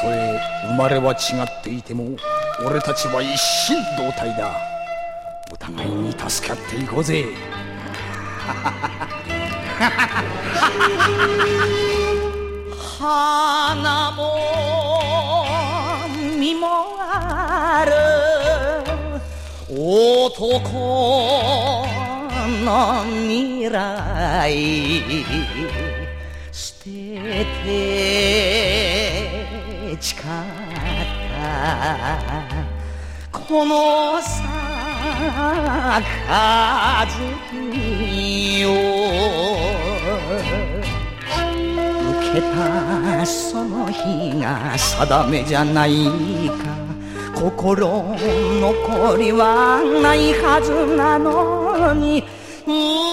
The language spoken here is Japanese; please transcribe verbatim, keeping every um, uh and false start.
とえ生まれは違っていても俺たちは一心同体だ。お互いに助け合っていこうぜ。 花も実もある男の未来捨てて誓ったこの杯を受けたその日が定めじゃないか。心残りはないはずなのに